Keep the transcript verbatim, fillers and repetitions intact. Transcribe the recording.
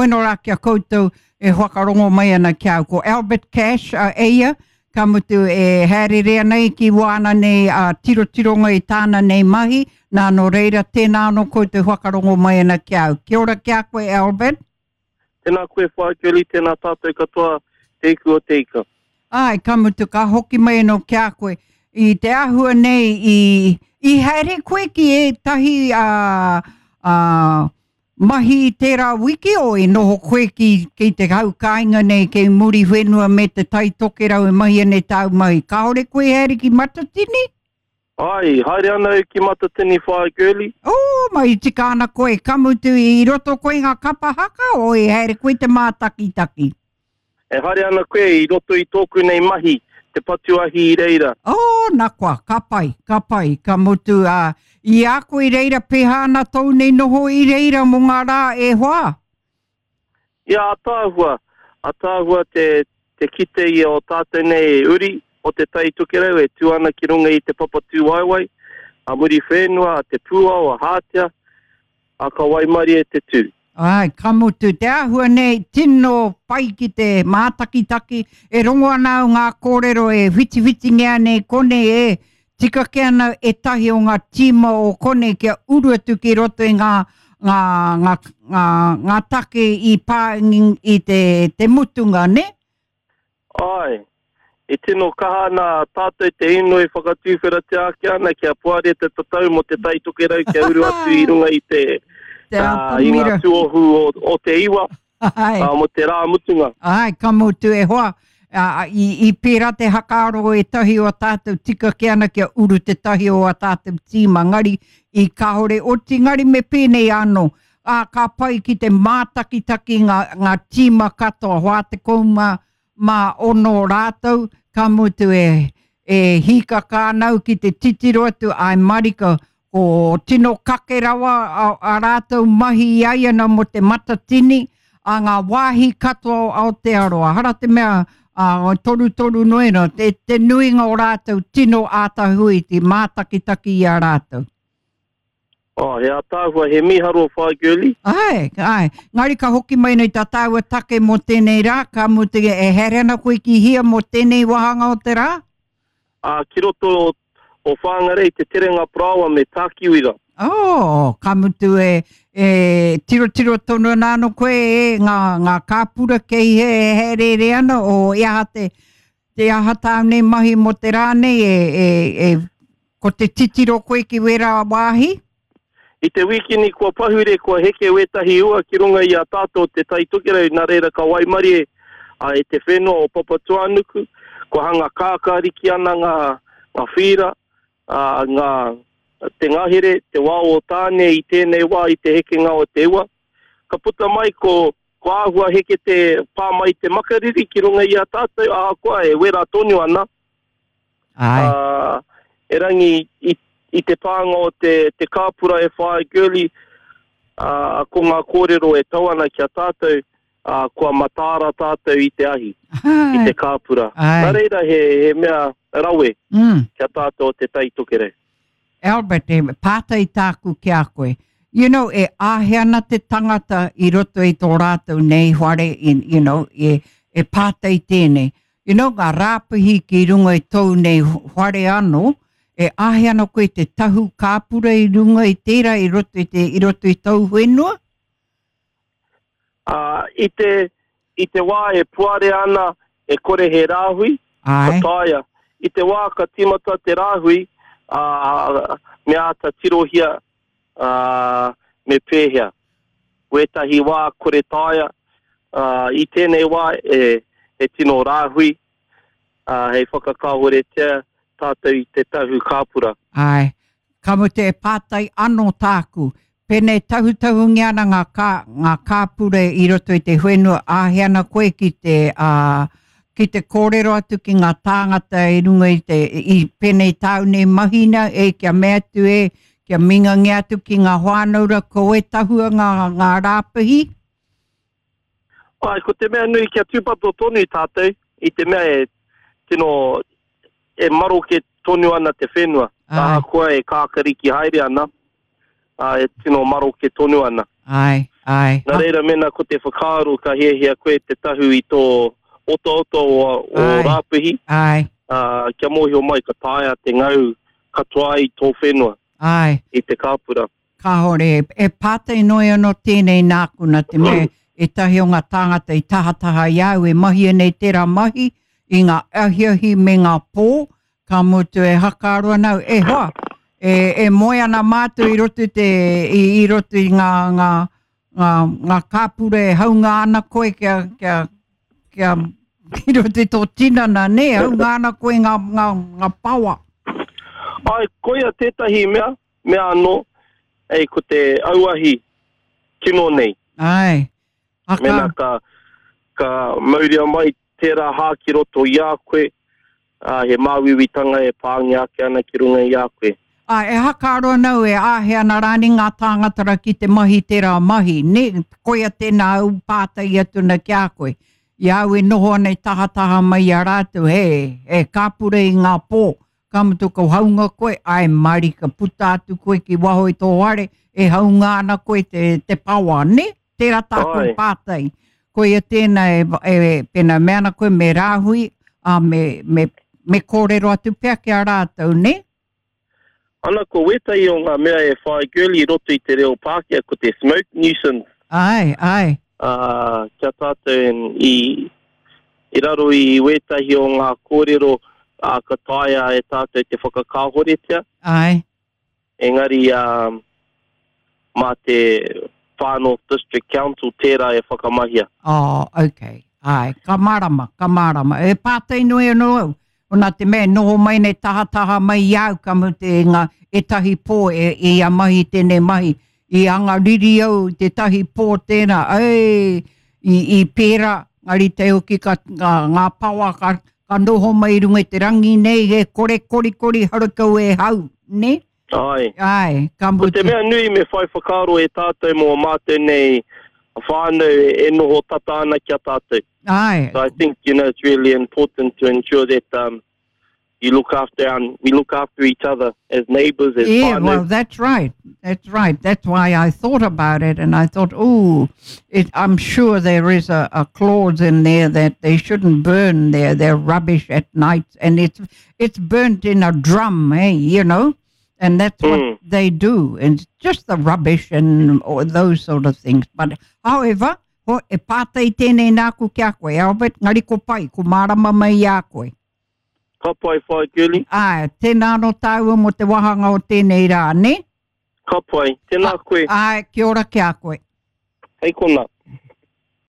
no rā kia koutou e whakarongo mai ana kia ko Albert Cash uh, eia, ka mutu e haererea nei ki wana nei a uh, tiro tironga i tāna nei mahi, nā no reira tēnā no koutou whakarongo mai ana kia au. Kia ora kia koe Albert. Tēnā koe whaakeli, tēnā tātou katoa, teiku o teika. Ai, ka mutu ka hoki mai no kia koe. I te ahua nei i, i haere koe ki e tahi a... Uh, uh, mahi tērā wiki o e noho koe ki, ki te hau kāinga nei kei muri whenua me te tai toke rau e mahi ane tau mahi. Ka ore koe haere ki Matatini? Ai, haere ana e ki Matatini whae girly. Oh, mai tika ana koe. Kamutu i roto koe ngā kapa haka o e haere koe te mātaki taki? E haere ana koe i roto i tōku nei mahi, te patuahi i reira. Oh, nā koa, ka pai, ka pai. Ka mutu a... Uh, I a koe reira pehana tau nei noho i reira mo ngā rā e hoa? Ia, atāhua. Atāhua te, te kite i o tātou nei e uri o te tai tukerau e tuana ki runga i te papatū waiwai, a muri whenua, a te pua o a hātia, a ka waimari e te tū. Ai, ka mutu. Te ahua nei tino pai ki te mātakitaki e rongo ana o ngā kōrero e whiti whiti ngea nei kone e tika ke ana e tahi o ngā tima o kone kia uruatu ki roto i ngā, ngā, ngā, ngā, ngā take i pāngi i te, te mutunga, ne? Ai, e tino kaha nā tātou te ino e whakatūwhera te ake ana kia puare te tatau mo te tai toke rau kia uru atu i runga i te, te uh, i ngā tuohu o, o te iwa, uh, mo te rā mutunga. Ai, ka mutu e hoa. Uh, i, i pērā te hakaaro e tahi o tātou tika ke ana kia uru te tahi o a tātou tīma ngari i kahore o ti ngari me pēnei anō. A ka pai ki te mātakitaki ngā, ngā tīma katoa hoa te kouma mā ono rātou ka mutu e, e hika kānau ki te titiro atu ai marika o tino kake rawa a, a rātou mahi i aiana mo te Matatini a ngā wāhi katoa o te aroa. Hara te mea Uh, toru toru noera, te, te nuinga o rātou tino ātahui, te mātakitaki i a rātou. Oh, he atāhua, he miharo whae girly. Ai, ai. Ngari ka hoki mai nei tā tāua take mo tēnei rā, ka mo te e herena koe ki hia mo tēnei wahanga o te rā? Uh, ki roto o, o whāngarei te terenga prawa me tākiwira. Oh, ka mutu e, e tiro tiro tono nāno koe e ngā, ngā kāpura kei he e here re ana o e aha te, te aha tāne mahi mo te rāne e, e, e ko te titiro koe ki wera wāhi? I te wikini kua pahure kua heke wetahi ua ki runga i a tātou te tai tukerau nā reira ka waimari e, a, e te whenua o Papatuanuku, kua hanga kākāriki ana ngā, ngā whira, a, ngā te ngahere, te wā o tāne i tēnei wā i te heke ngā o te ua. Ka puta mai ko, ko āhua heke te pā mai te makariri ki runga i a tātou, a koa e wera tonu ana. Ai. Uh, e rangi i, i te pānga o te, te kāpura e whae girly, uh, ko ngā kōrero e tau ana ki a tātou, uh, kua matāra tātou i te ahi, ai. I te kāpura. Nā reira he, he mea rawe mm. ki a tātou o te tai tokerei. Albert, e pātai tāku ki a koe. You know, e āheana te tangata i roto i tō rātou nei whare, in, you know, e, e pātai tēnei. You know, ngā rāpahi ki runga i tau nei whare anō, e āheana koe te tahu kāpura i runga i tērā i roto i, te, i, roto i tau whenua? Uh, i, te, I te wā e puare ana e kore he rāhui, ka tāia. I te wā ka timata te rāhui, Uh, me ata tirohia uh, me pēhea. Wetahi wā kore tāia, uh, i tēnei wā e, e tino rāhui, uh, hei whakakāhore tea tātou i te tahu kāpura. Ai, ka mo te pātai anō tāku, pene tahu tahu ngiana ngā, kā, ngā kāpura i roto i te whenua āheana koe ki te... Uh, ki te kōrero atu ki ngā tāngata i runga i te i penei taune mahina e kia mea tu e kia mingangi atu ki ngā whānaura ko e tahua ngā, ngā rāpahi? Ai, ko te mea nui kia tūpato tonu i tātou, i te mea e tino e maro ke tonu ana te whenua. Tā koa e kākariki haere ana, e tino maro ke tonu ana. Ai, Ai. Nā reira mena ko te whakaaru ka hiahia koe te tahu i tō oto-oto o, o rāpihi. Ai. Uh, kia mōhio mai ka tāia te ngau katoa i tō whenua. Ai. I te kāpura. Ka hore, e pātai noi anō tēnei nākuna te me e tahi o ngā tāngata i tahataha iau e mahi nei tērā mahi i ngā ahiahi me ngā pō, ka mutu e hakaroa nau, e hoa, e, e moe ana mātu i roto te, i, i roto i ngā, ngā, ngā, ngā kāpura e haunga ana koe kia, kia, kia, i roto tō tinana, ne, haunga ana koe ngā, ngā, ngā pawa. Ai, koia tētahi mea, mea anō, ei ko te auahi kino nei. Ai. Aka. Mena ka, ka mauria mai tērā hā ki roto i a koe, uh, he māwiwitanga e pāngi ake ana ki runga i a koe. Ah, e hakaroa nau e āhe ana rāni ngā tāngatara ki te mahi tērā mahi. Ne, koia tēnā au pātai atu na ki a koe. Iau e noho nei tahataha mai a rātu, he, e kāpure i ngā pō. Ka mutu kau haunga koe, ai mari ka puta atu koe ki waho i tō ware, e haunga ana koe te, te pawa, ne? Tērā tākou pātai. Koe e tēnā e, e pena meana koe me rāhui, a me, me, me kōrero atu pia ki a rātou, ne? Ana ko wetai o ngā mea e whai girli roto i te reo Pākehā ko te smoke nuisance. Ai, ai. Uh, kia tātou i, i raro i wetahi o ngā kōrero a ka tāia e tātou te whakakāhoretia. Ai. Engari, um, mā te Whānau District Council tērā e whakamahia. Oh, okay. Ai, ka marama, ka marama. E pātai nui anō au. O nā te mea noho mai nei tahataha mai iau ka mu te ngā e tahi pō e, e a mahi tēnei mahi. I anga riri au te tahi pō tēnā. Ei, i, i pēra, ngari te oki ka ngā, ngā pawa ka, ka noho mai runga te rangi nei he kore kori kori harukau e hau, ne? Ai. Ai, ka Ko te mea nui me whai whakaro e tātou mō mātou nei whānau e noho tata ana kia tātou. Ai. So I think, you know, it's really important to ensure that um, you look after um, we look after each other as neighbours, as yeah, whānau. well, that's right. That's right. That's why I thought about it, and I thought, oh, it, I'm sure there is a, a clause in there that they shouldn't burn their, their rubbish at night, and it's it's burnt in a drum, eh, you know, and that's what Mm. they do, and just the rubbish and or those sort of things. But however, ho e pātai tēnei nāku kia koe, Albert, ngari ko pai, ko marama mai a koe. Ka pai whai girli. Ai, tēnā no tāua mo te wahanga o tēnei rā, ne? Ka pai. Tēnā koe. Ai, kia ora kia koe. Hei kona.